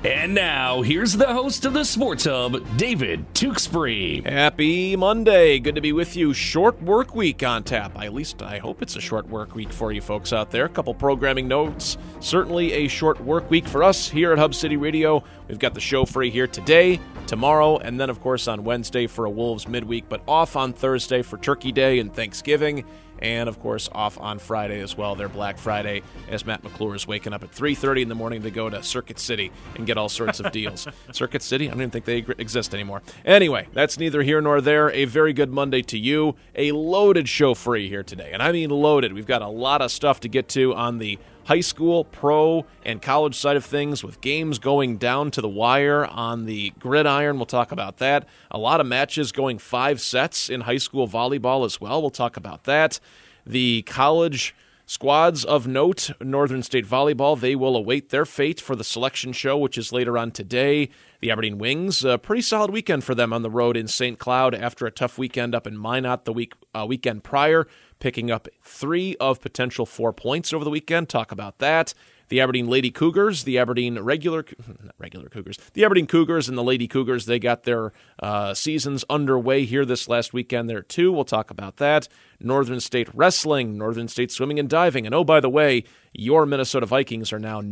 And now, here's the host of the Sports Hub, David Tewksbury. Happy Monday. Good to be with you. Short work week on tap. At least I hope it's a short work week for you folks out there. A couple programming notes. Certainly a short work week for us here at Hub City Radio. We've got the show free here today, tomorrow, and then, of course, on Wednesday for a Wolves midweek, but off on Thursday for Turkey Day and Thanksgiving. And, of course, off on Friday as well, their Black Friday, as Matt McClure is waking up at 3:30 in the morning to go to Circuit City and get all sorts of deals. Circuit City? I don't even think they exist anymore. Anyway, that's neither here nor there. A very good Monday to you. A loaded show for you here today. And I mean loaded. We've got a lot of stuff to get to on the high school, pro, and college side of things, with games going down to the wire on the gridiron. We'll talk about that. A lot of matches going 5 sets in high school volleyball as well. We'll talk about that. The college squads of note, Northern State Volleyball, they will await their fate for the selection show, which is later on today. The Aberdeen Wings, a pretty solid weekend for them on the road in St. Cloud after a tough weekend up in Minot the weekend prior, picking up 3 of potential 4 points over the weekend. Talk about that. The Aberdeen Lady Cougars, the Aberdeen the Aberdeen Cougars and the Lady Cougars, they got their seasons underway here this last weekend there too. We'll talk about that. Northern State Wrestling, Northern State Swimming and Diving, and oh, by the way, your Minnesota Vikings are now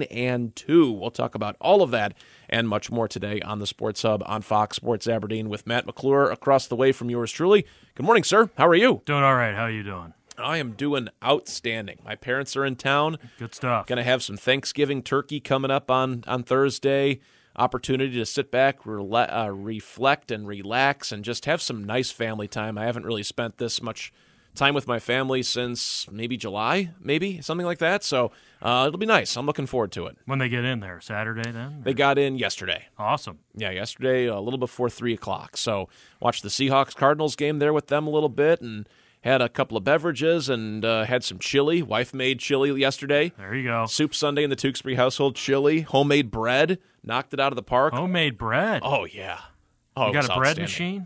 9-2. We'll talk about all of that and much more today on the Sports Hub on Fox Sports Aberdeen with Matt McClure across the way from yours truly. Good morning, sir. How are you? Doing all right. How are you doing? I am doing outstanding. My parents are in town. Good stuff. Going to have some Thanksgiving turkey coming up on Thursday. Opportunity to sit back, reflect, and relax, and just have some nice family time. I haven't really spent this much time with my family since maybe July, something like that. So it'll be nice. I'm looking forward to it. When they get in there, Saturday then? They got in yesterday. Awesome. Yeah, yesterday, a little before 3 o'clock. So watched the Seahawks-Cardinals game there with them a little bit, and had a couple of beverages and had some chili. Wife made chili yesterday. There you go. Soup Sunday in the Tewksbury household. Chili, homemade bread. Knocked it out of the park. Homemade bread? Oh, yeah. Oh, you got a bread machine?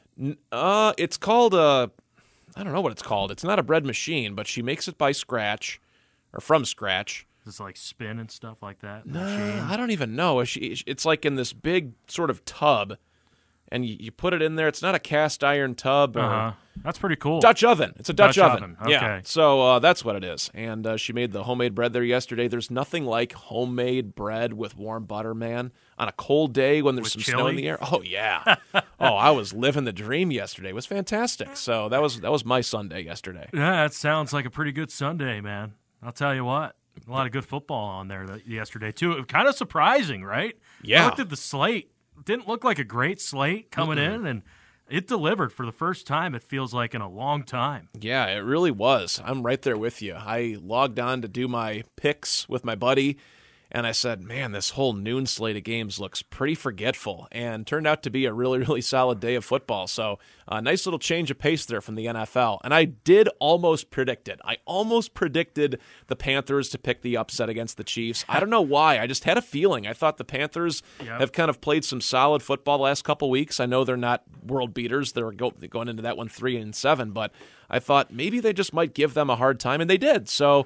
It's called I don't know what it's called. It's not a bread machine, but she makes it by scratch, or from scratch. Does it like spin and stuff like that? No, machine? I don't even know. It's like in this big sort of tub, and you put it in there. It's not a cast iron tub. That's pretty cool. Dutch oven. It's a Dutch oven. Okay. Yeah. So that's what it is. And she made the homemade bread there yesterday. There's nothing like homemade bread with warm butter, man, on a cold day when there's some chili? snow in the air. Oh, yeah. I was living the dream yesterday. It was fantastic. So that was my Sunday yesterday. Yeah, that sounds like a pretty good Sunday, man. I'll tell you what. A lot of good football on there yesterday, too. Kind of surprising, right? Yeah. I looked at the slate. Didn't look like a great slate coming in, and it delivered for the first time, it feels like, in a long time. Yeah, it really was. I'm right there with you. I logged on to do my picks with my buddy, and I said, man, this whole noon slate of games looks pretty forgetful, and turned out to be a really, really solid day of football. So a nice little change of pace there from the NFL. And I did almost predict it. I almost predicted the Panthers to pick the upset against the Chiefs. I don't know why. I just had a feeling. I thought the Panthers have kind of played some solid football the last couple weeks. I know they're not world beaters. They're going into that one 3-7, but I thought maybe they just might give them a hard time, and they did. So,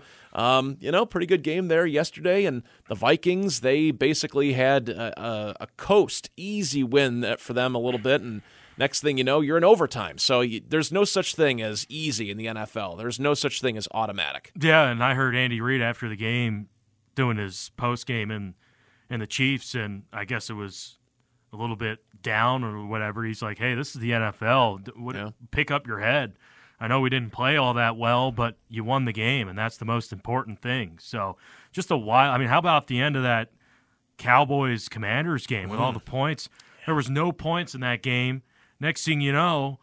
pretty good game there yesterday. And the Vikings, they basically had a easy win for them a little bit. And next thing you know, you're in overtime. So there's no such thing as easy in the NFL. There's no such thing as automatic. Yeah, and I heard Andy Reid after the game doing his post-game in the Chiefs, and I guess it was a little bit down or whatever. He's like, hey, this is the NFL. Pick up your head. I know we didn't play all that well, but you won the game, and that's the most important thing. So just a while. I mean, how about the end of that Cowboys-Commanders game with all the points? There was no points in that game. Next thing you know,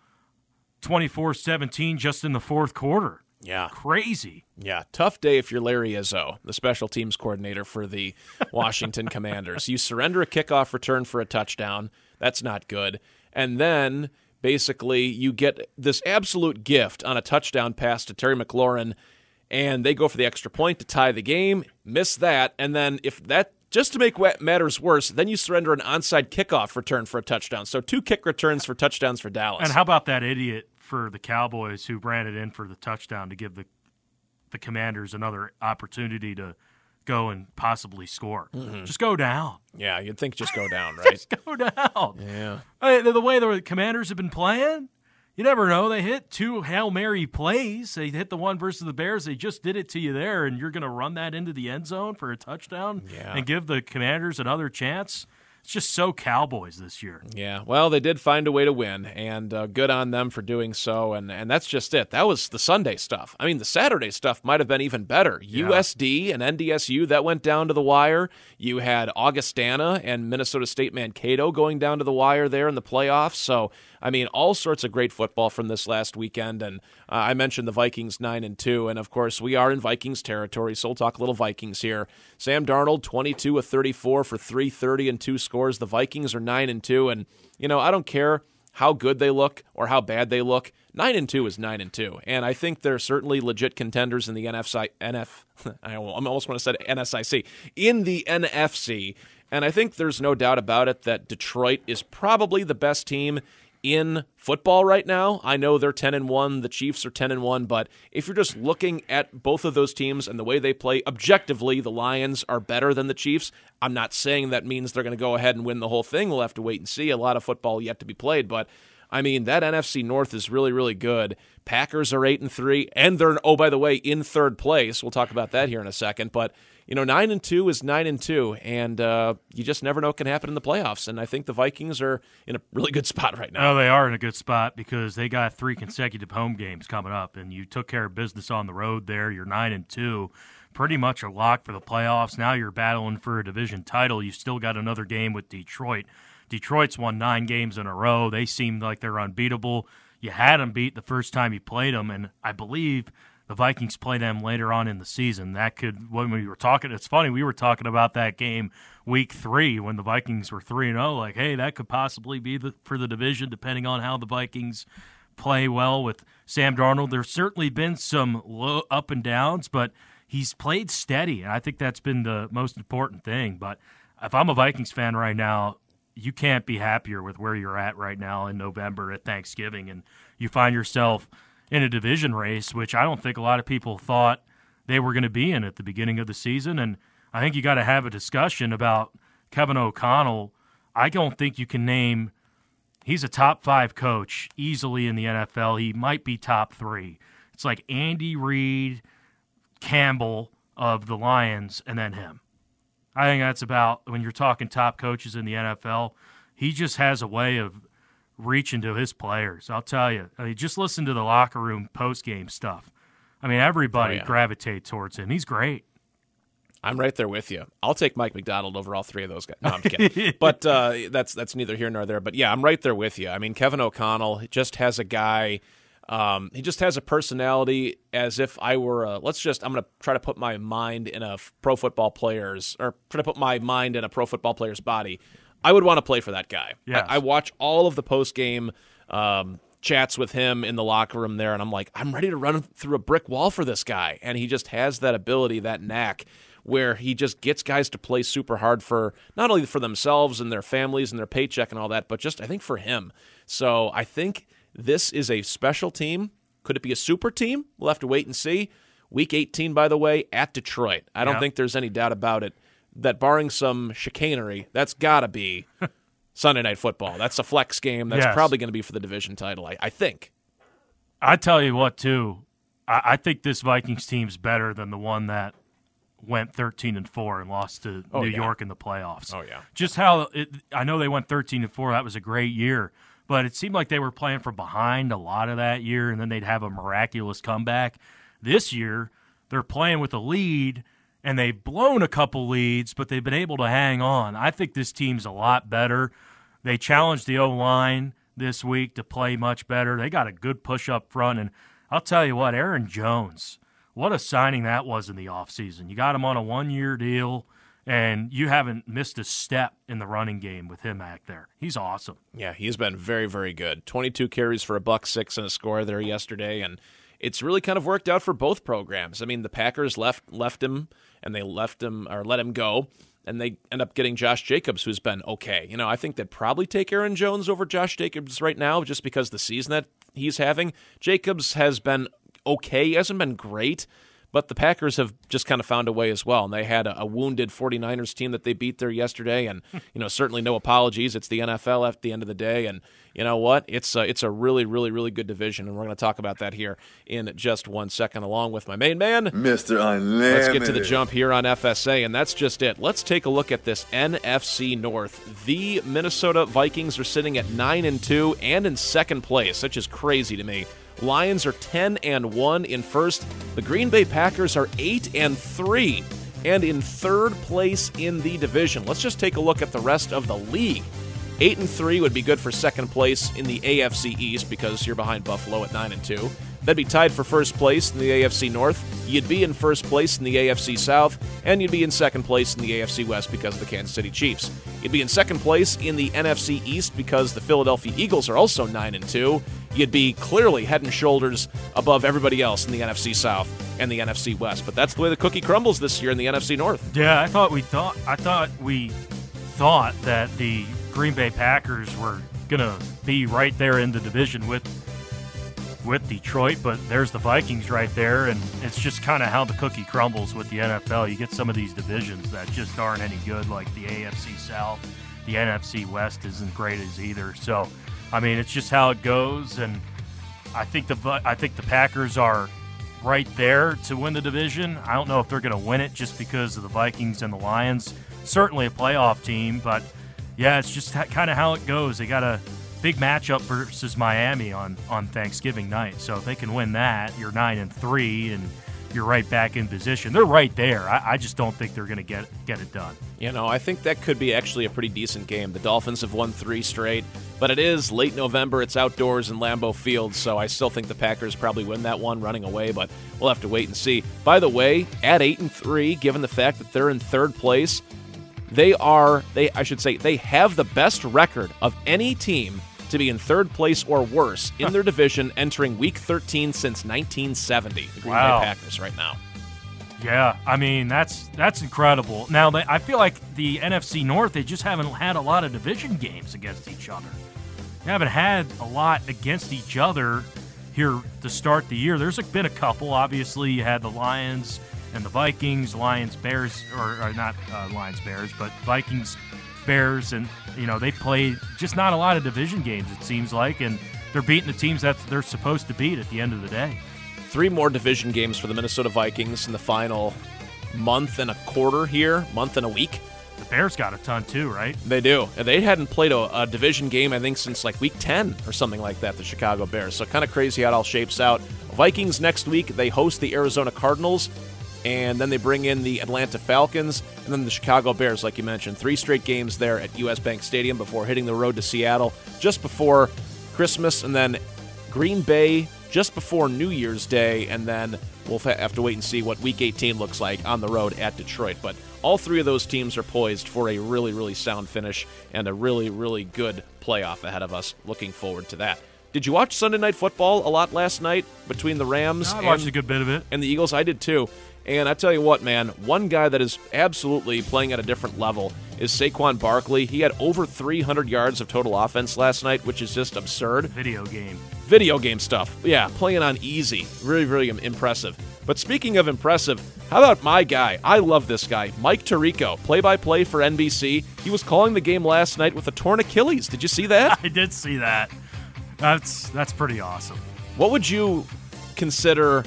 24-17 just in the fourth quarter. Yeah. Crazy. Yeah, tough day if you're Larry Izzo, the special teams coordinator for the Washington Commanders. You surrender a kickoff return for a touchdown. That's not good. And then basically you get this absolute gift on a touchdown pass to Terry McLaurin, and they go for the extra point to tie the game, miss that, and then just to make matters worse, then you surrender an onside kickoff return for a touchdown. So 2 kick returns for touchdowns for Dallas. And how about that idiot for the Cowboys who ran it in for the touchdown to give the Commanders another opportunity to go and possibly score. Just go down. Yeah, you'd think just go down, right? Just go down. Yeah. The way the Commanders have been playing, you never know. They hit 2 Hail Mary plays. They hit the one versus the Bears. They just did it to you there, and you're going to run that into the end zone for a touchdown and give the Commanders another chance? It's just so Cowboys this year. Yeah, well, they did find a way to win, and good on them for doing so, and that's just it. That was the Sunday stuff. I mean, the Saturday stuff might have been even better. Yeah. USD and NDSU, that went down to the wire. You had Augustana and Minnesota State Mankato going down to the wire there in the playoffs, so I mean, all sorts of great football from this last weekend, and I mentioned the Vikings 9-2, and of course we are in Vikings territory, so we'll talk a little Vikings here. Sam Darnold, 22 of 34 for 330 and 2 scores. The Vikings are 9-2, and I don't care how good they look or how bad they look. 9-2 is 9-2, and I think they're certainly legit contenders in the I almost want to say NSIC in the NFC, and I think there's no doubt about it that Detroit is probably the best team in football right now. I know they're 10-1, the Chiefs are 10-1, but if you're just looking at both of those teams and the way they play, objectively, the Lions are better than the Chiefs. I'm not saying that means they're going to go ahead and win the whole thing. We'll have to wait and see. A lot of football yet to be played, but I mean, that NFC North is really, really good. Packers are 8-3, and they're, oh, by the way, in third place. We'll talk about that here in a second, but 9-2 is 9-2, and you just never know what can happen in the playoffs. And I think the Vikings are in a really good spot right now. Oh, they are in a good spot because they got 3 consecutive home games coming up, and you took care of business on the road there. You're 9-2, pretty much a lock for the playoffs. Now you're battling for a division title. You still got another game with Detroit. Detroit's won 9 games in a row. They seem like they're unbeatable. You had them beat the first time you played them, and I believe the Vikings play them later on in the season. That could, when we were talking, it's funny, we were talking about that game week 3 when the Vikings were 3-0, like, hey, that could possibly be for the division depending on how the Vikings play well with Sam Darnold. There's certainly been some low up and downs, but he's played steady, and I think that's been the most important thing. But if I'm a Vikings fan right now, you can't be happier with where you're at right now in November at Thanksgiving, and you find yourself in a division race, which I don't think a lot of people thought they were going to be in at the beginning of the season. And I think you got to have a discussion about Kevin O'Connell. I don't think you can name – he's a top 5 coach easily in the NFL. He might be top 3. It's like Andy Reid, Campbell of the Lions, and then him. I think that's about – when you're talking top coaches in the NFL, he just has a way of – reaching to his players. I'll tell you. I mean, just listen to the locker room post-game stuff. I mean, everybody gravitates towards him. He's great. I'm right there with you. I'll take Mike McDonald over all 3 of those guys. No, I'm kidding. But that's neither here nor there. But, yeah, I'm right there with you. I mean, Kevin O'Connell just has a guy he just has a personality as if I were I'm going to try to put my mind in a pro football player's body. I would want to play for that guy. Yes. I watch all of the post-game chats with him in the locker room there, and I'm like, I'm ready to run through a brick wall for this guy. And he just has that ability, that knack, where he just gets guys to play super hard for not only for themselves and their families and their paycheck and all that, but just I think for him. So I think this is a special team. Could it be a super team? We'll have to wait and see. Week 18, by the way, at Detroit. I don't think there's any doubt about it that barring some chicanery, that's got to be Sunday Night Football. That's a flex game. That's probably going to be for the division title, I think. I tell you what, too. I think this Vikings team's better than the one that went 13-4 and lost to New York in the playoffs. Oh, yeah. Just how I know they went 13-4. That was a great year. But it seemed like they were playing from behind a lot of that year, and then they'd have a miraculous comeback. This year, they're playing with a lead, and they've blown a couple leads, but they've been able to hang on. I think this team's a lot better. They challenged the O-line this week to play much better. They got a good push up front, and I'll tell you what, Aaron Jones, what a signing that was in the offseason. You got him on a 1-year deal, and you haven't missed a step in the running game with him back there. He's awesome. Yeah, he's been very, very good. 22 carries for $106 and a score there yesterday, and it's really kind of worked out for both programs. I mean, the Packers left him, and they let him go, and they end up getting Josh Jacobs, who's been okay. I think they'd probably take Aaron Jones over Josh Jacobs right now just because the season that he's having. Jacobs has been okay. He hasn't been great, But the Packers have just kind of found a way as well, and they had a wounded 49ers team that they beat there yesterday, and certainly no apologies. It's the NFL at the end of the day, and you know what? It's a really, really, really good division, and we're going to talk about that here in just 1 second, along with my main man, Mr. Unlimited. Let's get to the jump here on FSA, and that's just it. Let's take a look at this NFC North. The Minnesota Vikings are sitting at 9-2 and in second place, which is crazy to me. Lions are 10-1 in first. The Green Bay Packers are 8-3 and in third place in the division. Let's just take a look at the rest of the league. 8-3 would be good for second place in the AFC East because you're behind Buffalo at 9-2. That'd be tied for first place in the AFC North. You'd be in first place in the AFC South, and you'd be in second place in the AFC West because of the Kansas City Chiefs. You'd be in second place in the NFC East because the Philadelphia Eagles are also 9-2. You'd be clearly head and shoulders above everybody else in the NFC South and the NFC West. But that's the way the cookie crumbles this year in the NFC North. Yeah, I thought we thought that the Green Bay Packers were gonna be right there in the division with Detroit, but there's the Vikings right there, and it's just kind of how the cookie crumbles with the NFL. You get some of these divisions that just aren't any good, like the AFC South. The NFC West isn't great as either. So, I mean, it's just how it goes, and I think the Packers are right there to win the division. I don't know if they're going to win it just because of the Vikings and the Lions. Certainly a playoff team, but yeah, it's just kind of how it goes. They got a big matchup versus Miami on Thanksgiving night. So if they can win that, you're 9-3 and you're right back in position. They're right there. I just don't think they're going to get it done. I think that could be actually a pretty decent game. The Dolphins have won 3 straight, but it is late November. It's outdoors in Lambeau Field, so I still think the Packers probably win that one running away, but we'll have to wait and see. By the way, at 8-3, given the fact that they're in third place, they have the best record of any team to be in third place or worse in their division entering Week 13 since 1970. The Green Bay Packers right now. Yeah, I mean, that's incredible. Now, I feel like the NFC North, they just haven't had a lot of division games against each other. They haven't had a lot against each other here to start the year. There's been a couple. Obviously, you had the Lions and the Vikings, Lions-Bears, or not Lions-Bears, but Vikings-Bears, and they played just not a lot of division games, it seems like, and they're beating the teams that they're supposed to beat at the end of the day. 3 more division games for the Minnesota Vikings in the final month and a week. The Bears got a ton too, right? They do. And they hadn't played a division game, I think, since like week 10 or something like that, the Chicago Bears. So kind of crazy how it all shapes out. Vikings next week, they host the Arizona Cardinals, and then they bring in the Atlanta Falcons, and then the Chicago Bears, like you mentioned. 3 straight games there at US Bank Stadium before hitting the road to Seattle just before Christmas, and then Green Bay just before New Year's Day, and then we'll have to wait and see what Week 18 looks like on the road at Detroit. But all 3 of those teams are poised for a really, really sound finish and a really, really good playoff ahead of us. Looking forward to that. Did you watch Sunday Night Football a lot last night between the Rams I watched a good bit of it. And the Eagles? I did too. And I tell you what, man, one guy that is absolutely playing at a different level is Saquon Barkley. He had over 300 yards of total offense last night, which is just absurd. Video game stuff. Yeah, playing on easy. Really, really impressive. But speaking of impressive, how about my guy? I love this guy, Mike Tirico, play-by-play for NBC. He was calling the game last night with a torn Achilles. Did you see that? I did see that. That's pretty awesome. What would you consider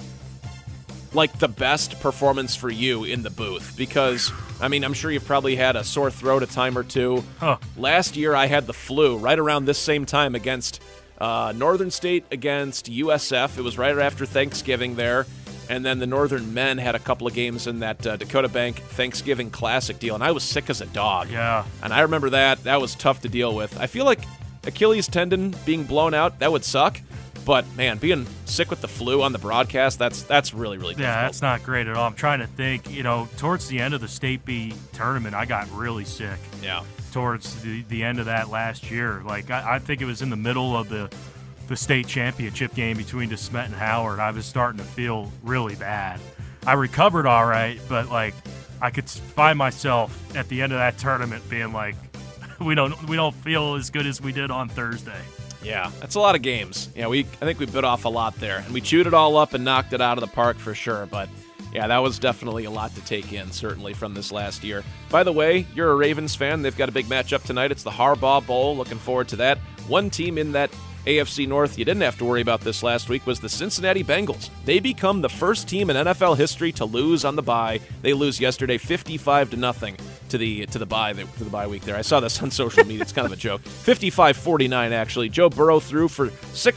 like the best performance for you in the booth? Because, I mean, I'm sure you've probably had a sore throat a time or two. Huh. Last year I had the flu right around this same time against Northern State against USF. It was right after Thanksgiving there. And then the Northern men had a couple of games in that Dakota Bank Thanksgiving Classic deal, and I was sick as a dog. Yeah. And I remember that. That was tough to deal with. I feel like Achilles tendon being blown out, that would suck. But, man, being sick with the flu on the broadcast, that's really, really difficult. Yeah, that's not great at all. I'm trying to think, towards the end of the State B tournament, I got really sick. Yeah. Towards the end of that last year. Like, I think it was in the middle of the state championship game between DeSmet and Howard. I was starting to feel really bad. I recovered all right, but, like, I could find myself at the end of that tournament being like, we don't feel as good as we did on Thursday. Yeah, that's a lot of games. Yeah, I think we bit off a lot there, and we chewed it all up and knocked it out of the park for sure. But Yeah, that was definitely a lot to take in, certainly, from this last year. By the way, you're a Ravens fan. They've got a big matchup tonight. It's the Harbaugh Bowl. Looking forward to that. One team in that AFC North you didn't have to worry about this last week was the Cincinnati Bengals. They become the first team in NFL history to lose on the bye. They lose yesterday 55-0 to the bye week there. I saw this on social media. It's kind of a joke. 55-49 actually. Joe Burrow threw for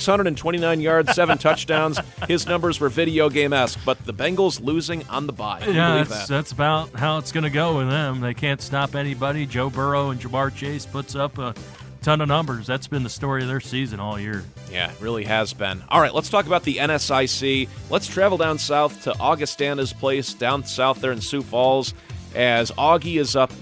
629 yards, 7 touchdowns. His numbers were video game-esque, but the Bengals losing on the bye. Yeah, that's about how it's going to go with them. They can't stop anybody. Joe Burrow and Jamar Chase puts up a ton of numbers. That's been the story of their season all year. Yeah, it really has been. All right, let's talk about the NSIC. Let's travel down south to Augustana's place down south there in Sioux Falls as Augie is up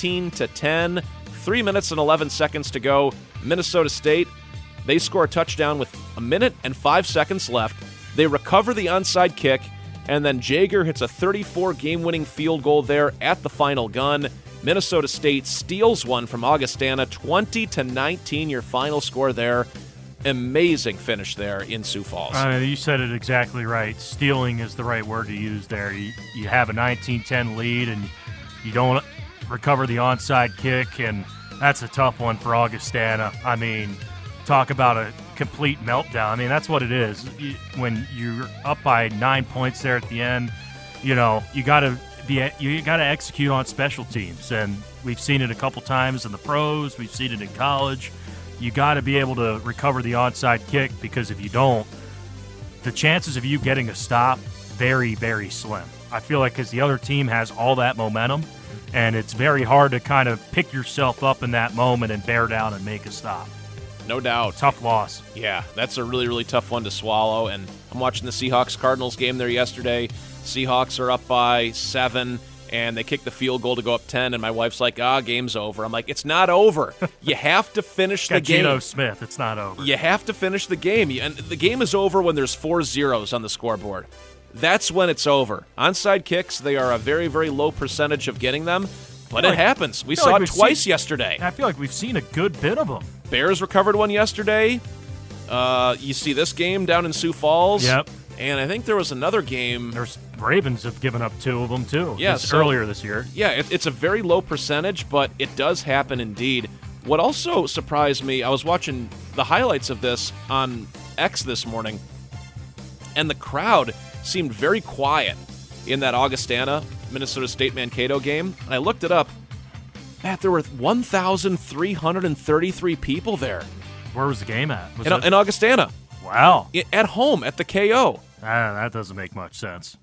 19-10, 3 minutes and 11 seconds to go. Minnesota State, they score a touchdown with 1 minute and 5 seconds left. They recover the onside kick, and then Jaeger hits a 34 game-winning field goal there at the final gun. Minnesota State steals one from Augustana, 20-19, your final score there. Amazing finish there in Sioux Falls. You said it exactly right. Stealing is the right word to use there. You have a 19-10 lead, and you don't recover the onside kick, and that's a tough one for Augustana. I mean, talk about a complete meltdown. I mean, that's what it is. When you're up by 9 points there at the end, you got to execute on special teams, and we've seen it a couple times in the pros. We've seen it in college. You got to be able to recover the onside kick, because if you don't, the chances of you getting a stop very, very slim. I feel like because the other team has all that momentum, and it's very hard to kind of pick yourself up in that moment and bear down and make a stop. No doubt. Tough loss. Yeah, that's a really, really tough one to swallow, and I'm watching the Seahawks-Cardinals game there yesterday. Seahawks are up by 7, and they kick the field goal to go up 10, and my wife's like, game's over. I'm like, it's not over. You have to finish the game. Geno Smith, it's not over. You have to finish the game. And the game is over when there's 4 zeros on the scoreboard. That's when it's over. Onside kicks, they are a very, very low percentage of getting them, but it happens. We saw it twice yesterday. I feel like we've seen a good bit of them. Bears recovered one yesterday. You see this game down in Sioux Falls. Yep. And I think there was another game. There's Ravens have given up 2 of them, too. Yeah, earlier this year. Yeah, it's a very low percentage, but it does happen indeed. What also surprised me, I was watching the highlights of this on X this morning, and the crowd seemed very quiet in that Augustana, Minnesota State Mankato game. And I looked it up. Matt, there were 1,333 people there. Where was the game at? In Augustana. Wow. At home, at the KO. That doesn't make much sense.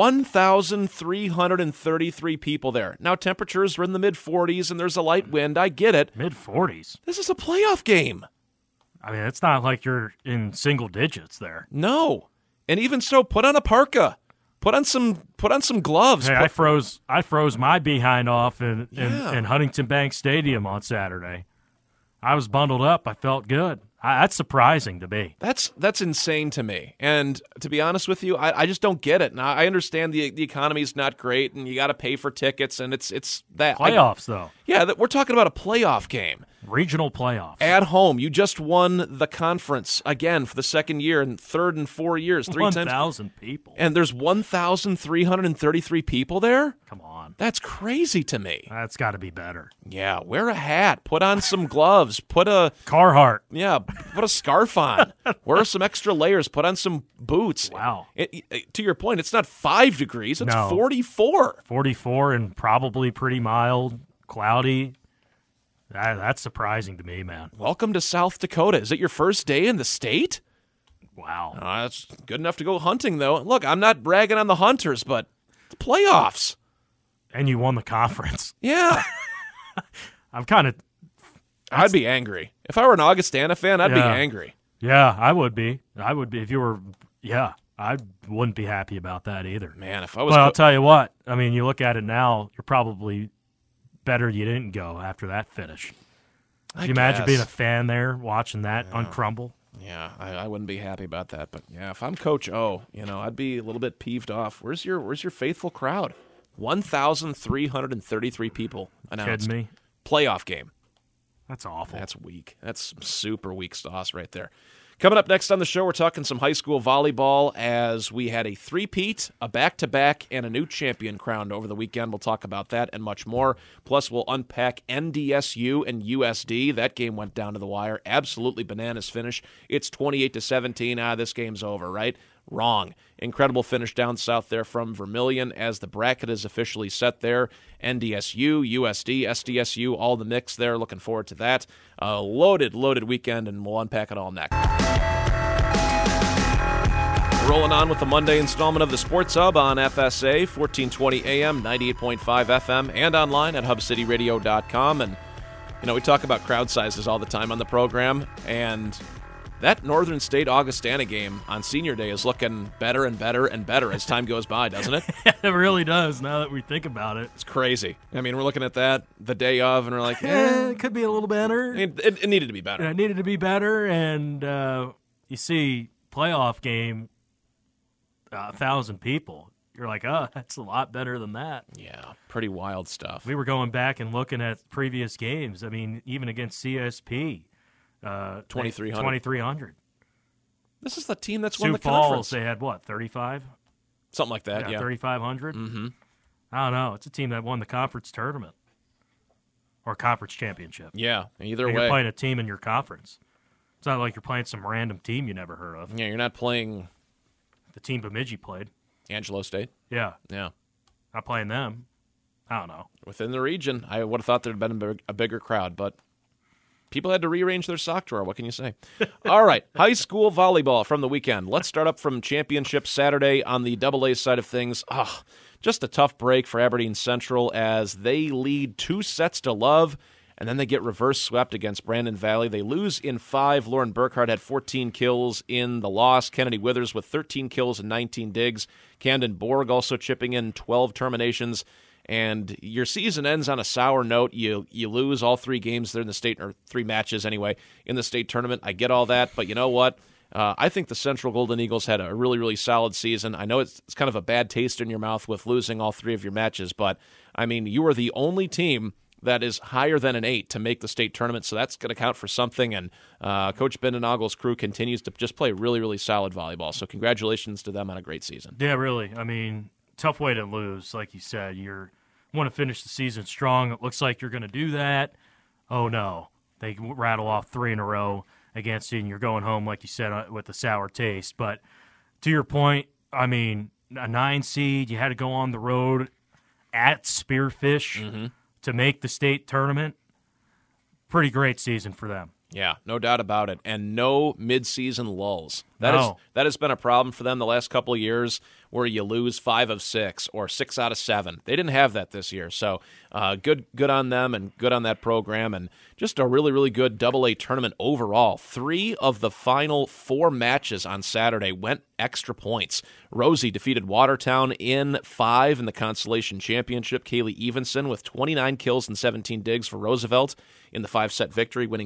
1,333 people there. Now, temperatures were in the mid-40s, and there's a light wind. I get it. Mid-40s? This is a playoff game. I mean, it's not like you're in single digits there. No. And even so, put on a parka. Put on some gloves. Hey, I froze my behind off in Huntington Bank Stadium on Saturday. I was bundled up. I felt good. That's surprising to me. That's insane to me. And to be honest with you, I just don't get it. Now, I understand the economy's not great, and you got to pay for tickets, and it's that. Playoffs, though. Yeah, we're talking about a playoff game. Regional playoffs. At home. You just won the conference again for the second year and third in 4 years. 1,000 people. And there's 1,333 people there? Come on. That's crazy to me. That's got to be better. Yeah, wear a hat. Put on some gloves. Put a Carhartt. Yeah, put a scarf on. Wear some extra layers. Put on some boots. Wow. To your point, it's not 5 degrees. It's 44. 44 and probably pretty mild, cloudy. That's surprising to me, man. Welcome to South Dakota. Is it your first day in the state? Wow. That's good enough to go hunting, though. Look, I'm not bragging on the Hunters, but the playoffs. And you won the conference. Yeah. I'd be angry. If I were an Augustana fan, I'd be angry. Yeah, I would be. If you were, I wouldn't be happy about that either. Man, if I was... Well, I'll tell you what. I mean, you look at it now, you're probably better you didn't go after that finish. Can you imagine being a fan there, watching that uncrumble? Yeah, I wouldn't be happy about that. But, yeah, if I'm Coach O, I'd be a little bit peeved off. Where's your faithful crowd? 1,333 people announced. Kidding me? Playoff game. That's awful. That's weak. That's super weak sauce right there. Coming up next on the show, we're talking some high school volleyball as we had a three-peat, a back-to-back, and a new champion crowned over the weekend. We'll talk about that and much more. Plus, we'll unpack NDSU and USD. That game went down to the wire. Absolutely bananas finish. It's 28-17. This game's over, right? Wrong. Incredible finish down south there from Vermilion as the bracket is officially set there. NDSU, USD, SDSU, all the mix there. Looking forward to that. Loaded weekend, and we'll unpack it all next. Rolling on with the Monday installment of the Sports Hub on FSA, 1420 AM, 98.5 FM, and online at hubcityradio.com. And, we talk about crowd sizes all the time on the program, and that Northern State Augustana game on Senior Day is looking better and better and better as time goes by, doesn't it? It really does, now that we think about it. It's crazy. I mean, we're looking at that the day of, and we're like, it could be a little better. It needed to be better. It needed to be better, and you see playoff game, 1,000 people. You're like, that's a lot better than that. Yeah, pretty wild stuff. We were going back and looking at previous games. I mean, even against CSP. 2,300. This is the team that's won Sioux the conference. Falls, they had, 35? Something like that, yeah. 3,500? Mm-hmm. I don't know. It's a team that won the conference tournament or conference championship. Yeah, either and way. You're playing a team in your conference. It's not like you're playing some random team you never heard of. Yeah, you're not playing the team Bemidji played. Angelo State? Yeah. Yeah. Not playing them. I don't know. Within the region, I would have thought there would have been a bigger crowd, but people had to rearrange their sock drawer. What can you say? All right, high school volleyball from the weekend. Let's start up from championship Saturday on the AA side of things. Just a tough break for Aberdeen Central as they lead 2-0, and then they get reverse swept against Brandon Valley. They lose in 5. Lauren Burkhardt had 14 kills in the loss. Kennedy Withers with 13 kills and 19 digs. Camden Borg also chipping in 12 terminations. And your season ends on a sour note. You lose all 3 games there in the state, or 3 matches anyway, in the state tournament. I get all that, but you know what? I think the Central Golden Eagles had a really, really solid season. I know it's kind of a bad taste in your mouth with losing all 3 of your matches, but, I mean, you are the only team that is higher than an 8 to make the state tournament, so that's going to count for something. And Coach Bendenagle's crew continues to just play really, really solid volleyball. So congratulations to them on a great season. Yeah, really. I mean, tough way to lose, like you said. You want to finish the season strong. It looks like you're going to do that. Oh, no. They rattle off 3 in a row against you, and you're going home, like you said, with a sour taste. But to your point, I mean, a 9 seed, you had to go on the road at Spearfish to make the state tournament. Pretty great season for them. Yeah, no doubt about it. And no mid-season lulls. That has been a problem for them the last couple of years where you lose 5 of 6 or 6 out of 7. They didn't have that this year. So good on them and good on that program. And just a really, really good AA tournament overall. 3 of the final 4 matches on Saturday went extra points. Rosie defeated Watertown in 5 in the Constellation Championship. Kaylee Evenson with 29 kills and 17 digs for Roosevelt in the 5-set victory, winning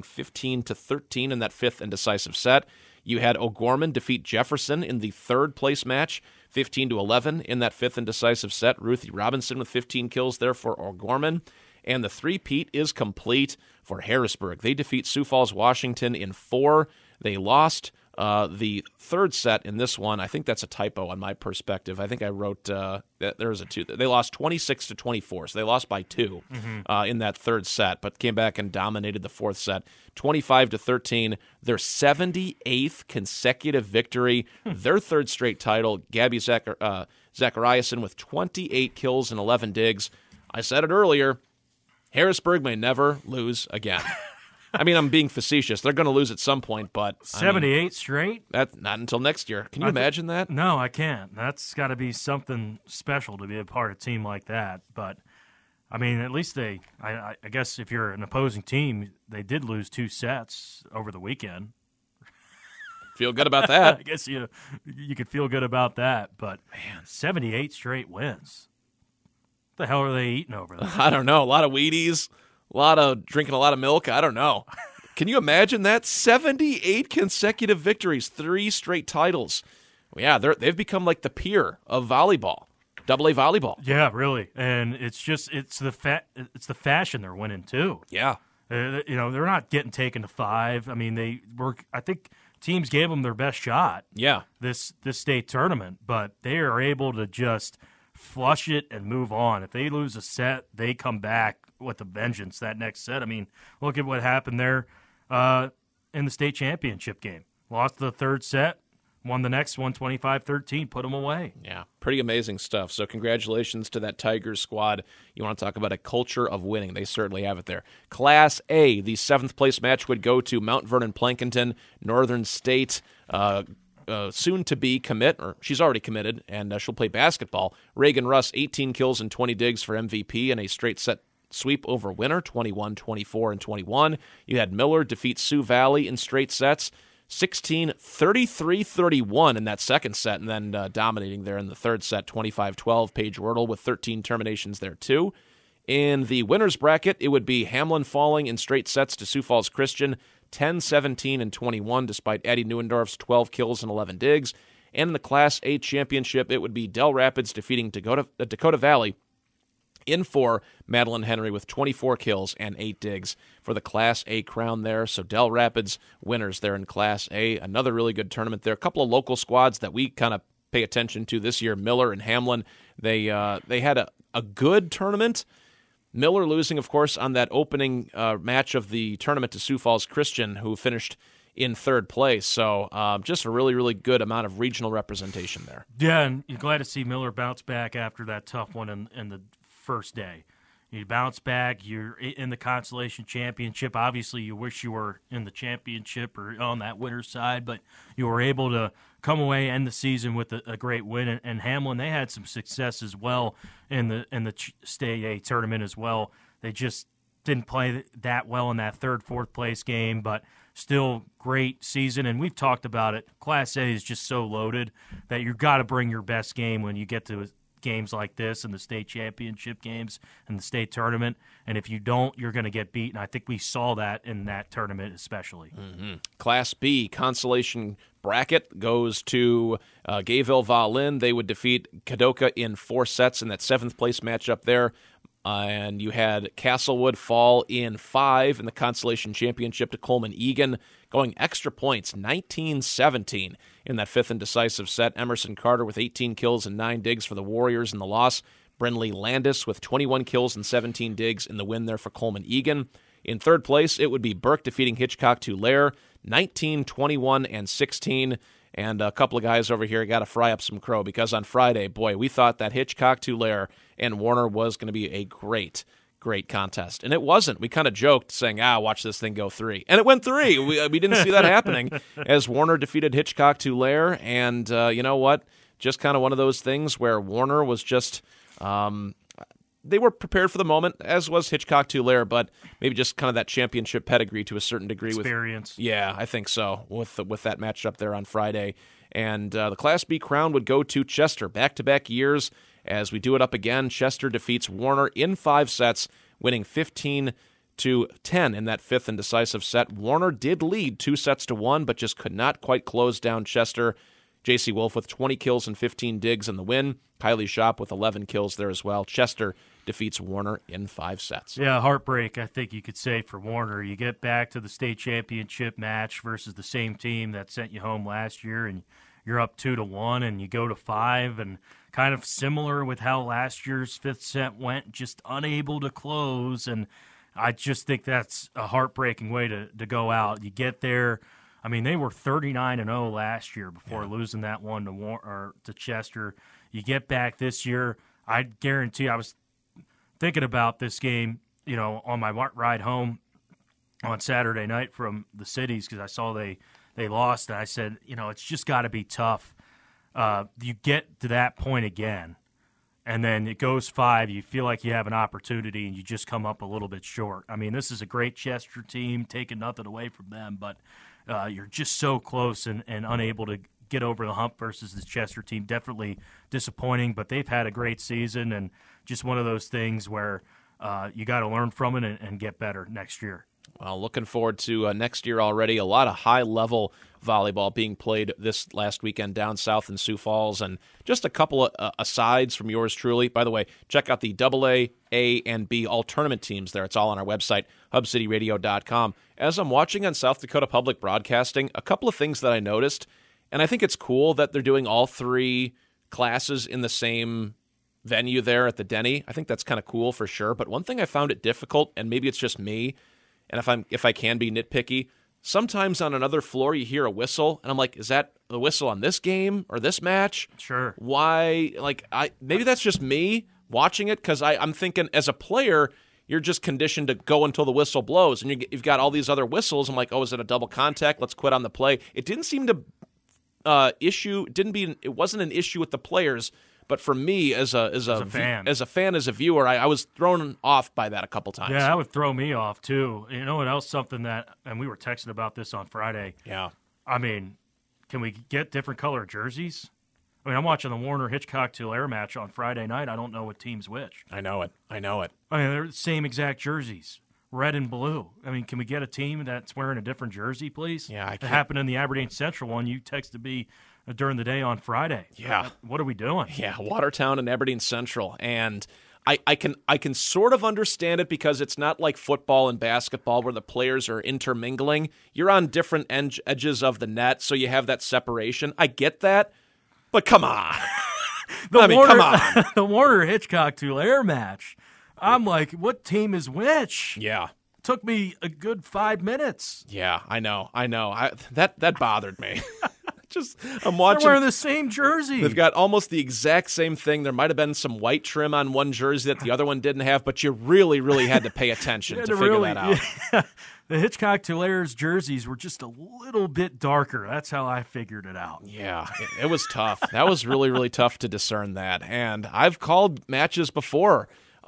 15-13 in that 5th and decisive set. You had O'Gorman defeat Jefferson in the 3rd-place match, 15-11 in that 5th and decisive set. Ruthie Robinson with 15 kills there for O'Gorman. And the three-peat is complete for Harrisburg. They defeat Sioux Falls, Washington in 4. They lost the 3rd set in this one. I think that's a typo on my perspective. I think I wrote that there was a 2. They lost 26-24, so they lost by 2 in that 3rd set, but came back and dominated the 4th set, 25-13. Their 78th consecutive victory, their 3rd straight title. Gabby Zachariason with 28 kills and 11 digs. I said it earlier, Harrisburg may never lose again. I mean, I'm being facetious. They're going to lose at some point, but 78 straight? That's not until next year. Can you imagine that? No, I can't. That's got to be something special to be a part of a team like that. But I mean, at least I guess if you're an opposing team, they did lose 2 sets over the weekend. Feel good about that. I guess you could feel good about that. But man, 78 straight wins. What the hell are they eating over there? I don't know. A lot of Wheaties. Drinking a lot of milk. I don't know. Can you imagine that? 78 consecutive victories, 3 straight titles. Yeah, they've become like the peer of volleyball, AA volleyball. Yeah, really. And it's the fashion they're winning too. Yeah. They're not getting taken to 5. I mean, I think teams gave them their best shot. Yeah. This state tournament, but they are able to just flush it and move on. If they lose a set, they come back with a vengeance that next set. I mean, look at what happened there in the state championship game. Lost the third set, won the next one 25-13, put them away. Yeah, pretty amazing stuff. So congratulations to that Tigers squad. You want to talk about a culture of winning. They certainly have it there. Class A, the 7th place match would go to Mount Vernon Plankinton, Northern State, soon to be commit, or she's already committed, and she'll play basketball. Reagan Russ, 18 kills and 20 digs for MVP in a straight set sweep over Winter, 21, 24, and 21. You had Miller defeat Sioux Valley in straight sets, 16, 33, 31 in that second set, and then dominating there in the third set, 25-12. Paige Wordle with 13 terminations there too. In the winners bracket, it would be Hamlin falling in straight sets to Sioux Falls Christian, 10, 17, and 21, despite Addie Neuendorf's 12 kills and 11 digs. And in the Class A championship, it would be Dell Rapids defeating Dakota Valley in 4, Madeline Henry with 24 kills and 8 digs for the Class A crown there. So Dell Rapids winners there in Class A. Another really good tournament there. A couple of local squads that we kind of pay attention to this year, Miller and Hamlin. They had a good tournament. Miller losing, of course, on that opening match of the tournament to Sioux Falls Christian, who finished in third place. So just a really, really good amount of regional representation there. Yeah, and you're glad to see Miller bounce back after that tough one in the first day. You bounce back, you're in the Consolation Championship. Obviously, you wish you were in the championship or on that winner's side, but you were able to come away, end the season with a great win. And Hamlin, they had some success as well in the State A tournament as well. They just didn't play that well in that third, fourth place game, but still great season. And we've talked about it. Class A is just so loaded that you've got to bring your best game when you get to games like this and the state championship games and the state tournament. And if you don't, you're going to get beaten. I think we saw that in that tournament especially. Mm-hmm. Class B consolation bracket goes to Gayville-Valin. They would defeat Kadoka in 4 sets in that 7th place matchup there. And you had Castlewood fall in 5 in the consolation championship to Coleman-Egan, going extra points, 19-17 in that 5th and decisive set. Emerson Carter with 18 kills and 9 digs for the Warriors in the loss. Brinley Landis with 21 kills and 17 digs in the win there for Coleman-Egan. In 3rd place, it would be Burke defeating Hitchcock-Tulare, 19, 21, and 16. And a couple of guys over here got to fry up some crow because on Friday, boy, we thought that Hitchcock-Tulare and Warner was going to be a great contest. And it wasn't. We kind of joked saying, watch this thing go 3. And it went 3. We didn't see that happening as Warner defeated Hitchcock-Tulare. And you know what? Just kind of one of those things where Warner was just they were prepared for the moment, as was Hitchcock-Tulare, but maybe just kind of that championship pedigree to a certain degree. Experience. Yeah, I think so, with that matchup there on Friday. And the Class B crown would go to Chester. Back-to-back years, as we do it up again, Chester defeats Warner in 5 sets, winning 15-10 in that 5th and decisive set. Warner did lead 2-1, but just could not quite close down Chester. J.C. Wolf with 20 kills and 15 digs in the win. Kylie Schopp with 11 kills there as well. Chester defeats Warner in 5 sets. Yeah, heartbreak, I think you could say, for Warner. You get back to the state championship match versus the same team that sent you home last year, and you're up 2-1, and you go to 5, and kind of similar with how last year's 5th set went, just unable to close, and I just think that's a heartbreaking way to go out. You get there. I mean, they were 39-0 last year before losing that one to Chester. You get back this year, I guarantee. I was thinking about this game, on my ride home on Saturday night from the cities because I saw they lost. And I said, it's just got to be tough. You get to that point again, and then it goes 5. You feel like you have an opportunity, and you just come up a little bit short. I mean, this is a great Chester team, taking nothing away from them, but you're just so close and unable to get over the hump versus the Chester team. Definitely disappointing, but they've had a great season and just one of those things where you got to learn from it and get better next year. Well, looking forward to next year already. A lot of high-level volleyball being played this last weekend down south in Sioux Falls. And just a couple of asides from yours truly. By the way, check out the AA, A, and B all-tournament teams there. It's all on our website, hubcityradio.com. As I'm watching on South Dakota Public Broadcasting, a couple of things that I noticed, and I think it's cool that they're doing all three classes in the same venue there at the Denny. I think that's kind of cool for sure. But one thing I found it difficult, and maybe it's just me, and if I can be nitpicky, sometimes on another floor you hear a whistle, and I'm like, is that the whistle on this game or this match? Sure. Why? Maybe that's just me watching it, because I'm thinking as a player, you're just conditioned to go until the whistle blows, and you've got all these other whistles. I'm like, oh, is it a double contact? Let's quit on the play. It didn't seem to it wasn't an issue with the players. But for me, as a fan, as a viewer, I was thrown off by that a couple times. Yeah, that would throw me off too. You know what else? Something and we were texting about this on Friday. Yeah. I mean, can we get different color jerseys? I mean, I'm watching the Warner Hitchcock Tulare match on Friday night. I don't know what team's which. I know it. I mean, they're the same exact jerseys, red and blue. I mean, can we get a team that's wearing a different jersey, please? Yeah, I can't. It happened in the Aberdeen Central one. You texted me during the day on Friday. Yeah. What are we doing? Yeah, Watertown and Aberdeen Central. And I can sort of understand it, because it's not like football and basketball where the players are intermingling. You're on different edges of the net, so you have that separation. I get that, but come on. Come on. The Warner Hitchcock Tulare match, I'm like, what team is which? Yeah. Took me a good 5 minutes. Yeah, I know. That bothered me. I'm watching. They're wearing the same jersey. They've got almost the exact same thing. There might have been some white trim on one jersey that the other one didn't have, but you really, really had to pay attention to figure that out. Yeah. The Hitchcock Tulare's jerseys were just a little bit darker. That's how I figured it out. Yeah, it was tough. That was really, really tough to discern that. And I've called matches before.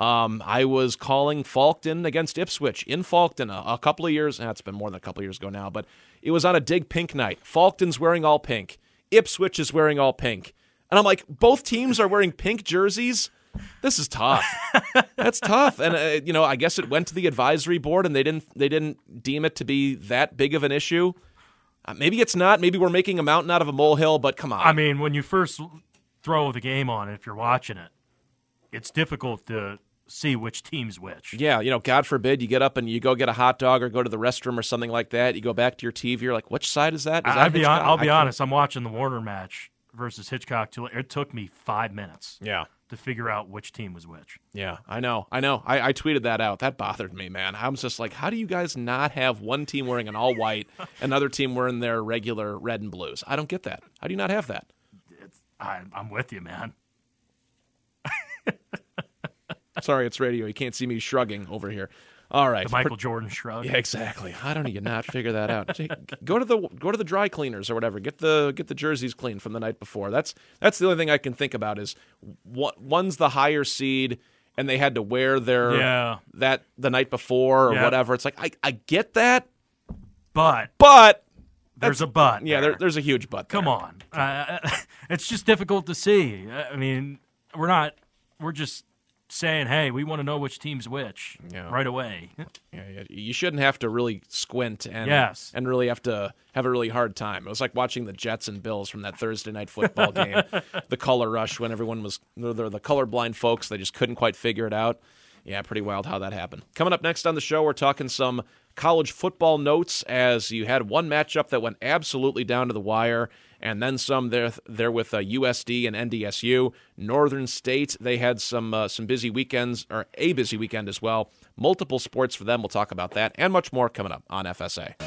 I was calling Faulkton against Ipswich in Faulkton a couple of years. It's been more than a couple of years ago now, but it was on a Dig Pink night. Faulkton's wearing all pink. Ipswich is wearing all pink. And I'm like, both teams are wearing pink jerseys? This is tough. That's tough. And, I guess it went to the advisory board, and they didn't deem it to be that big of an issue. Maybe it's not. Maybe we're making a mountain out of a molehill, but come on. I mean, when you first throw the game on, if you're watching it, it's difficult to see which team's which. Yeah, God forbid you get up and you go get a hot dog or go to the restroom or something like that. You go back to your TV, you're like, which side is that? I'll be honest, I'm watching the Warner match versus Hitchcock Tulare. It took me 5 minutes to figure out which team was which. Yeah, I know. I tweeted that out. That bothered me, man. I was just like, how do you guys not have one team wearing an all-white, another team wearing their regular red and blues? I don't get that. How do you not have that? I'm with you, man. Sorry, it's radio. You can't see me shrugging over here. All right, the Michael Jordan shrug. Yeah, exactly. How do you not figure that out? Go to the dry cleaners or whatever. Get the jerseys clean from the night before. That's the only thing I can think about is one's the higher seed and they had to wear their that the night before or whatever. It's like I get that, but there's a but. Yeah, there's a huge but. Come on, it's just difficult to see. I mean, we're just saying, hey, we want to know which team's which right away. Yeah, you shouldn't have to really squint and really have to have a really hard time. It was like watching the Jets and Bills from that Thursday night football game, the color rush when everyone was the colorblind folks. They just couldn't quite figure it out. Yeah, pretty wild how that happened. Coming up next on the show, we're talking some college football notes as you had one matchup that went absolutely down to the wire, and then some there with USD and NDSU. Northern State, they had some busy weekends, or a busy weekend as well. Multiple sports for them. We'll talk about that and much more coming up on FSA.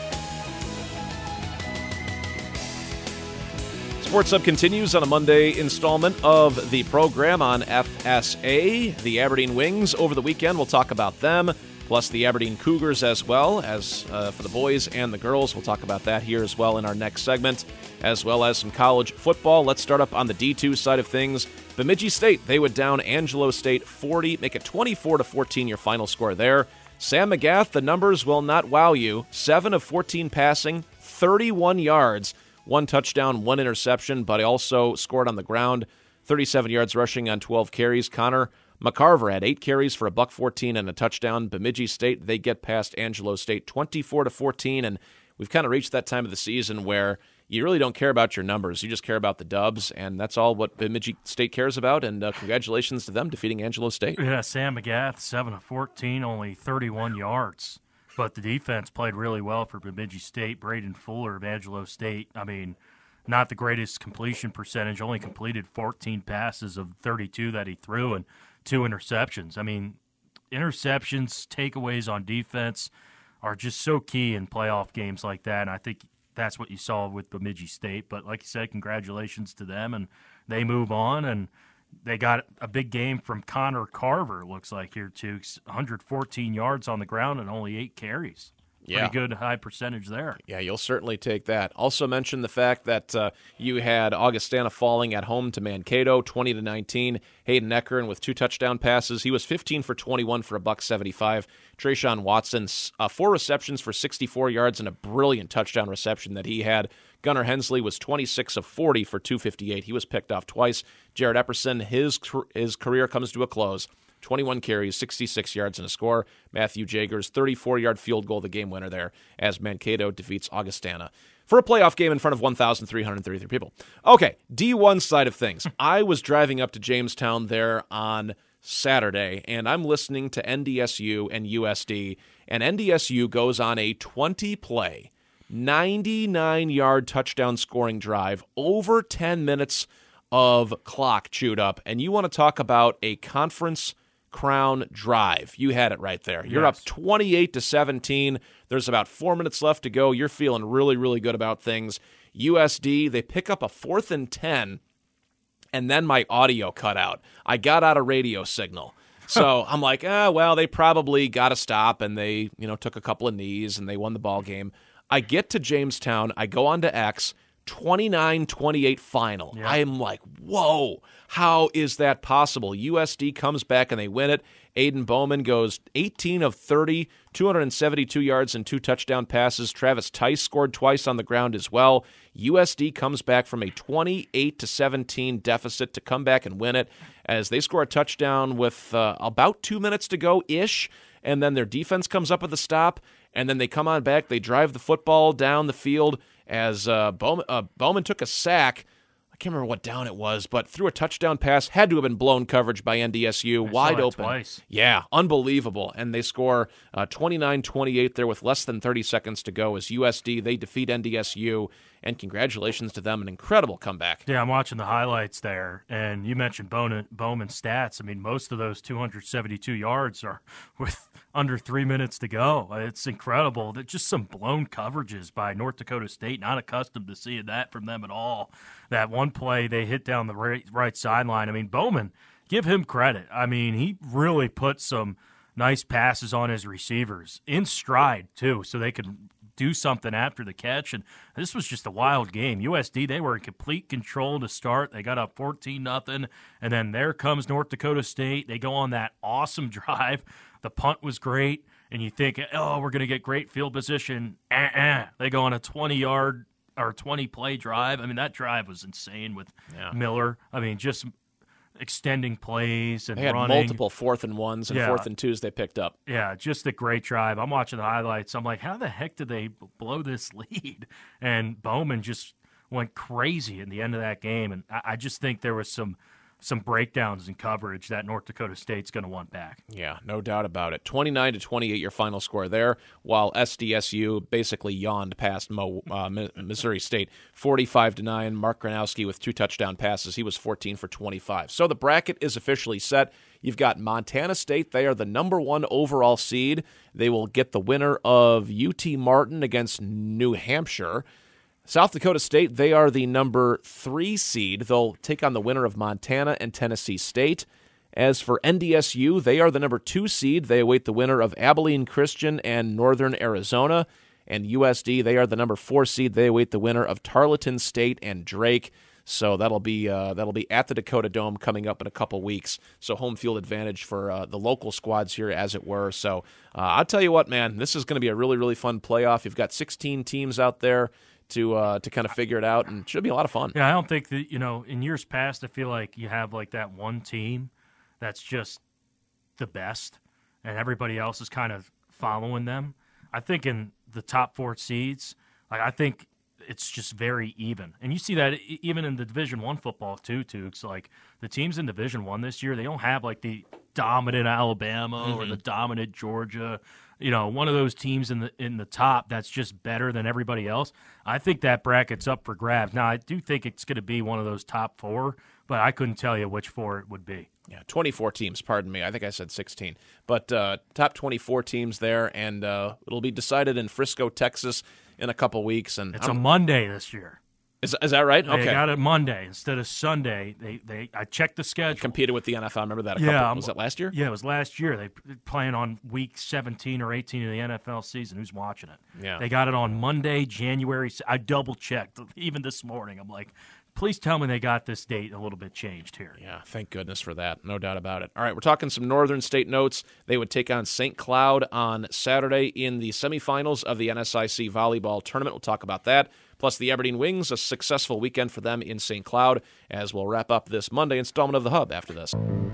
Sports Hub continues on a Monday installment of the program on FSA. The Aberdeen Wings over the weekend. We'll talk about them, plus the Aberdeen Cougars as well as for the boys and the girls. We'll talk about that here as well in our next segment, as well as some college football. Let's start up on the D2 side of things. Bemidji State, they would down Angelo State 40, make it 24-14 your final score there. Sam McGath, the numbers will not wow you. 7 of 14 passing, 31 yards. 1 touchdown, 1 interception, but he also scored on the ground, 37 yards rushing on 12 carries. Connor McCarver had 8 carries for $114 and a touchdown. Bemidji State, they get past Angelo State 24-14, and we've kind of reached that time of the season where you really don't care about your numbers. You just care about the dubs, and that's all what Bemidji State cares about, and congratulations to them defeating Angelo State. Yeah, Sam McGath, 7 of 14, only 31 yards. But the defense played really well for Bemidji State. Braden Fuller of Angelo State, I mean, not the greatest completion percentage, only completed 14 passes of 32 that he threw and 2 interceptions. I mean, interceptions, takeaways on defense are just so key in playoff games like that, and I think that's what you saw with Bemidji State. But like you said, congratulations to them, and they move on, and they got a big game from Connor Carver, looks like here too. 114 yards on the ground and only 8 carries. Pretty good high percentage there. Yeah, you'll certainly take that. Also mention the fact that you had Augustana falling at home to Mankato, 20-19. Hayden Eckern with 2 touchdown passes. He was 15 for 21 for $175. Trayshawn Watson, 4 receptions for 64 yards and a brilliant touchdown reception that he had. Gunnar Hensley was 26 of 40 for $258. He was picked off twice. Jared Epperson, his career comes to a close. 21 carries, 66 yards, and a score. Matthew Jagers, 34-yard field goal, the game winner there, as Mankato defeats Augustana for a playoff game in front of 1,333 people. Okay, D1 side of things. I was driving up to Jamestown there on Saturday, and I'm listening to NDSU and USD, and NDSU goes on a 20-play, 99-yard touchdown scoring drive, over 10 minutes of clock chewed up, and you want to talk about a conference crown drive. You had it right there. You're up 28-17. There's about 4 minutes left to go. You're feeling really, really good about things. USD, they pick up a 4th and 10, and then my audio cut out. I got out a radio signal. So I'm like, well, they probably got to stop, and they, took a couple of knees, and they won the ball game. I get to Jamestown. I go on to X, 29-28 final. Yeah. I am like, whoa, how is that possible? USD comes back and they win it. Aiden Bowman goes 18 of 30, 272 yards and 2 touchdown passes. Travis Tice scored twice on the ground as well. USD comes back from a 28-17 deficit to come back and win it as they score a touchdown with about 2 minutes to go-ish, and then their defense comes up with a stop, and then they come on back. They drive the football down the field as Bowman took a sack. I can't remember what down it was, but threw a touchdown pass. Had to have been blown coverage by NDSU. Wide open. Twice. Yeah, unbelievable. And they score 29-28 there with less than 30 seconds to go as USD, they defeat NDSU, and congratulations to them. An incredible comeback. Yeah, I'm watching the highlights there, and you mentioned Bowman's stats. I mean, most of those 272 yards are with under 3 minutes to go. It's incredible. They're just some blown coverages by North Dakota State. Not accustomed to seeing that from them at all. That one play they hit down the right sideline. I mean, Bowman, give him credit. I mean, he really put some nice passes on his receivers in stride, too, so they could do something after the catch. And this was just a wild game. USD, they were in complete control to start. They got up 14-0, and then there comes North Dakota State. They go on that awesome drive. The punt was great, and you think, oh, we're going to get great field position. They go on a 20-yard or 20-play drive. I mean, that drive was insane with Miller. I mean, just extending plays and they had running. Multiple 4th and 1s and 4th and 2s they picked up. Yeah, just a great drive. I'm watching the highlights. I'm like, how the heck did they blow this lead? And Bowman just went crazy in the end of that game. And I just think there was some breakdowns in coverage that North Dakota State's going to want back. Yeah, no doubt about it. 29-28 your final score there, while SDSU basically yawned past Missouri State. 45-9, Mark Gronowski with 2 touchdown passes. He was 14 for 25. So the bracket is officially set. You've got Montana State. They are the number 1 overall seed. They will get the winner of UT Martin against New Hampshire. South Dakota State, they are the number 3 seed. They'll take on the winner of Montana and Tennessee State. As for NDSU, they are the number 2 seed. They await the winner of Abilene Christian and Northern Arizona. And USD, they are the number 4 seed. They await the winner of Tarleton State and Drake. So that'll be at the Dakota Dome coming up in a couple weeks. So home field advantage for the local squads here, as it were. So I'll tell you what, man, this is going to be a really, really fun playoff. You've got 16 teams out there to kind of figure it out, and it should be a lot of fun. Yeah, I don't think that, in years past, I feel like you have like that one team that's just the best, and everybody else is kind of following them. I think in the top 4 seeds, I think it's just very even. And you see that even in the Division I football too, Tukes. Like the teams in Division I this year, they don't have like the dominant Alabama or the dominant Georgia. One of those teams in the top that's just better than everybody else. I think that bracket's up for grabs. Now, I do think it's going to be one of those top 4, but I couldn't tell you which 4 it would be. Yeah, 24 teams, pardon me. I think I said 16. But top 24 teams there, and it'll be decided in Frisco, Texas in a couple weeks. And it's a Monday this year. Is that right? They got it Monday instead of Sunday. I checked the schedule. They competed with the NFL. I remember that. Was that last year? Yeah, it was last year. They playing on week 17 or 18 of the NFL season. Who's watching it? Yeah. They got it on Monday, January. I double checked even this morning. I'm like, please tell me they got this date a little bit changed here. Yeah, thank goodness for that. No doubt about it. All right, we're talking some Northern State notes. They would take on St. Cloud on Saturday in the semifinals of the NSIC volleyball tournament. We'll talk about that. Plus the Aberdeen Wings, a successful weekend for them in St. Cloud, as we'll wrap up this Monday installment of The Hub after this.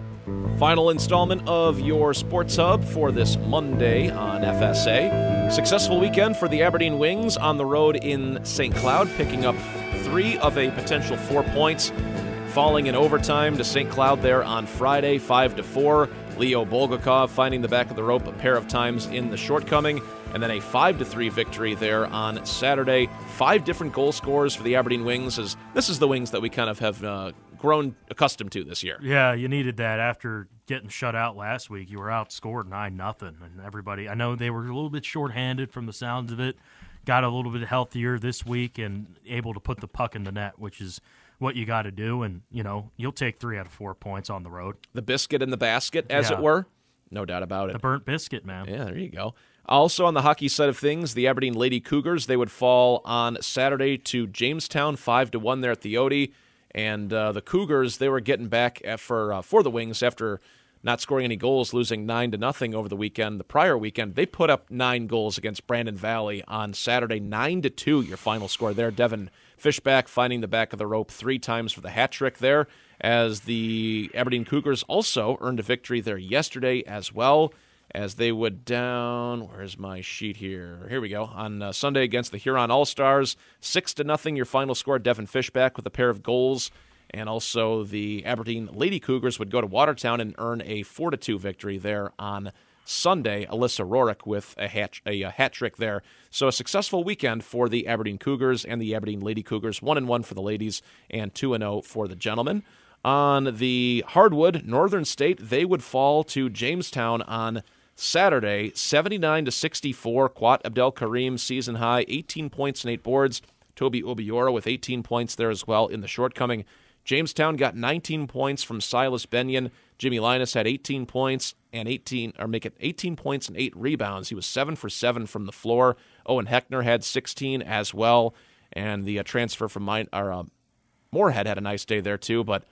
Final installment of your Sports Hub for this Monday on FSA. Successful weekend for the Aberdeen Wings on the road in St. Cloud, picking up 3 of a potential 4 points, falling in overtime to St. Cloud there on Friday, 5-4. Leo Bulgakov finding the back of the rope a pair of times in the shortcoming, and then a 5-3 victory there on Saturday. 5 different goal scorers for the Aberdeen Wings. This is the Wings that we kind of have grown accustomed to this year. Yeah, you needed that after getting shut out last week. You were outscored 9-0, and everybody, I know they were a little bit shorthanded from the sounds of it, got a little bit healthier this week and able to put the puck in the net, which is what you got to do, and you'll take 3 out of 4 points on the road. The biscuit in the basket, as it were. No doubt about it. The burnt biscuit, man. Yeah, there you go. Also on the hockey side of things, the Aberdeen Lady Cougars, they would fall on Saturday to Jamestown, 5-1 there at the Odie. And the Cougars, they were getting back for the Wings after not scoring any goals, losing 9-0 over the weekend. The prior weekend, they put up 9 goals against Brandon Valley on Saturday, 9-2, your final score there. Devin Fishback finding the back of the rope 3 times for the hat trick there, as the Aberdeen Cougars also earned a victory there yesterday as well, as they would down, where's my sheet here? Here we go. On Sunday against the Huron All-Stars, 6-0 your final score. Devin Fishback with a pair of goals. And also the Aberdeen Lady Cougars would go to Watertown and earn a 4-2 victory there on Sunday. Alyssa Rorick with a hat trick there. So a successful weekend for the Aberdeen Cougars and the Aberdeen Lady Cougars. 1-1 for the ladies and 2-0 for the gentlemen. On the hardwood, Northern State, they would fall to Jamestown on Saturday, 79-64. Quat Abdel Karim, season high, 18 points and 8 boards. Toby Obiora with 18 points there as well in the shortcoming. Jamestown got 19 points from Silas Benyon. Jimmy Linus had 18 points and 18 points and 8 rebounds. He was 7 for 7 from the floor. Owen Heckner had 16 as well, and the transfer from Moorhead had a nice day there too. But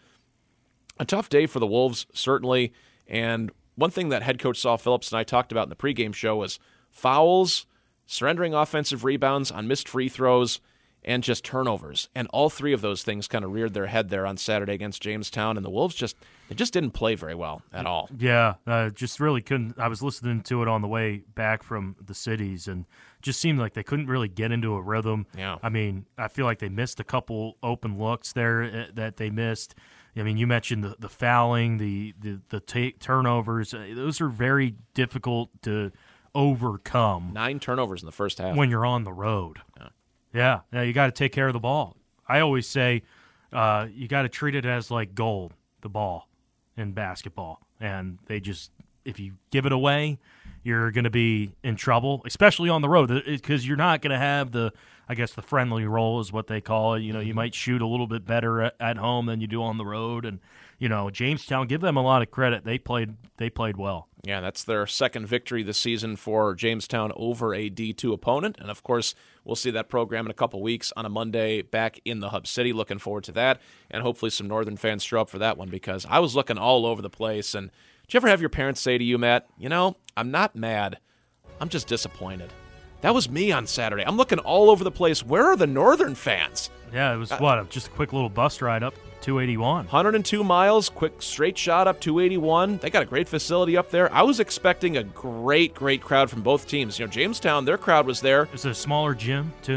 a tough day for the Wolves, certainly. And one thing that head coach Saul Phillips and I talked about in the pregame show was fouls, surrendering offensive rebounds on missed free throws, and just turnovers. And all 3 of those things kind of reared their head there on Saturday against Jamestown, and the Wolves just didn't play very well at all. Yeah, just really couldn't. I was listening to it on the way back from the cities, and just seemed like they couldn't really get into a rhythm. Yeah. I mean, I feel like they missed a couple open looks there that they missed. I mean, you mentioned the fouling, the turnovers. Those are very difficult to overcome. 9 turnovers in the first half. When you're on the road. Yeah, you got to take care of the ball. I always say you got to treat it as like gold, the ball in basketball. And if you give it away, you're going to be in trouble, especially on the road, because you're not going to have the friendly roll is what they call it. You might shoot a little bit better at home than you do on the road. And, Jamestown, give them a lot of credit. They played well. Yeah, that's their second victory this season for Jamestown over a D2 opponent. And, of course, we'll see that program in a couple weeks on a Monday back in the Hub City. Looking forward to that. And hopefully some Northern fans show up for that one, because I was looking all over the place. And did you ever have your parents say to you, Matt, I'm not mad. I'm just disappointed. That was me on Saturday. I'm looking all over the place. Where are the Northern fans? Yeah, it was just a quick little bus ride up 281. 102 miles, quick straight shot up 281. They got a great facility up there. I was expecting a great crowd from both teams. Jamestown, their crowd was there. It's a smaller gym, too.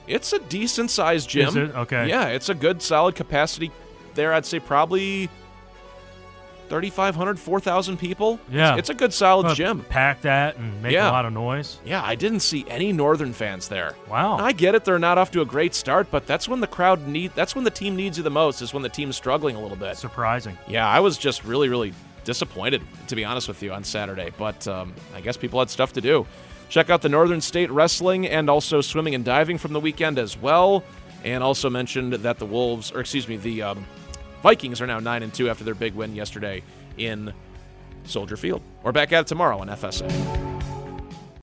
It's a decent-sized gym. Is it? Okay. Yeah, it's a good, solid capacity there. I'd say probably 3,500, 4,000 people. Yeah. It's a good, solid gym. Pack that and make a lot of noise. Yeah, I didn't see any Northern fans there. Wow. I get it, they're not off to a great start, but that's when that's when the team needs you the most, is when the team's struggling a little bit. Surprising. Yeah, I was just really, really disappointed, to be honest with you, on Saturday, but I guess people had stuff to do. Check out the Northern State Wrestling and also swimming and diving from the weekend as well, and also mentioned that the Vikings are now 9-2 after their big win yesterday in Soldier Field. We're back at it tomorrow on FSA.